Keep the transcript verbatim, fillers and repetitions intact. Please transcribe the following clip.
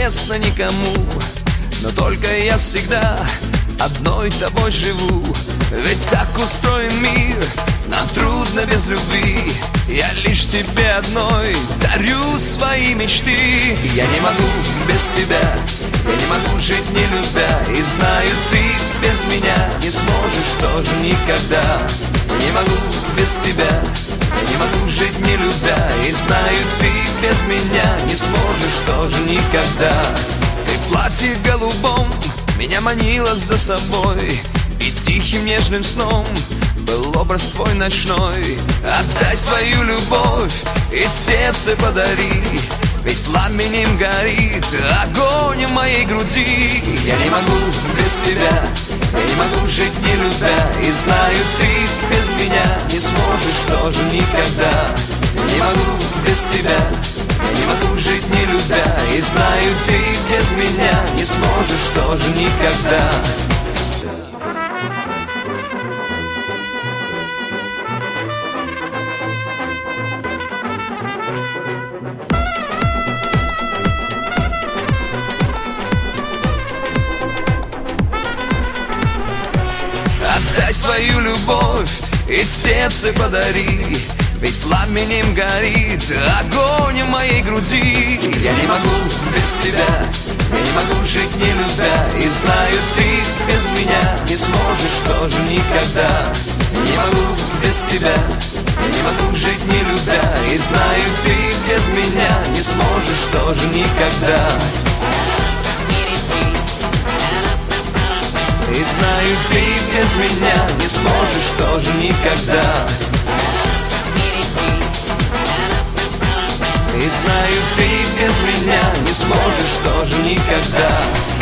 неизвестно никому, но только я всегда одной тобой живу. Ведь так устроен мир, нам трудно без любви. Я лишь тебе одной дарю свои мечты. Я не могу без тебя, я не могу жить не любя. И знаю, ты без меня не сможешь тоже никогда. Не могу без тебя, я не могу жить не любя. И знаю, ты без меня не сможешь тоже никогда. Ты в платье голубом меня манила за собой, и тихим нежным сном был образ твой ночной. Отдай свою любовь и сердце подари, ведь пламенем горит огонь в моей груди. Я не могу без тебя, я не могу жить не любя. И знаю, ты без меня не сможешь тоже никогда. Не могу без тебя, я не могу жить не любя. И знаю, ты без меня не сможешь тоже никогда. Отдай свою любовь и сердце подари, ведь пламенем горит огонь в моей груди. Я не могу без тебя, я не могу жить не любя. И знаю, ты без меня не сможешь тоже никогда. Не могу без тебя, я не могу жить не любя. И знаю, ты без меня не сможешь тоже никогда. И знаю, ты без меня не сможешь тоже никогда. И знаю, ты без меня не сможешь тоже никогда.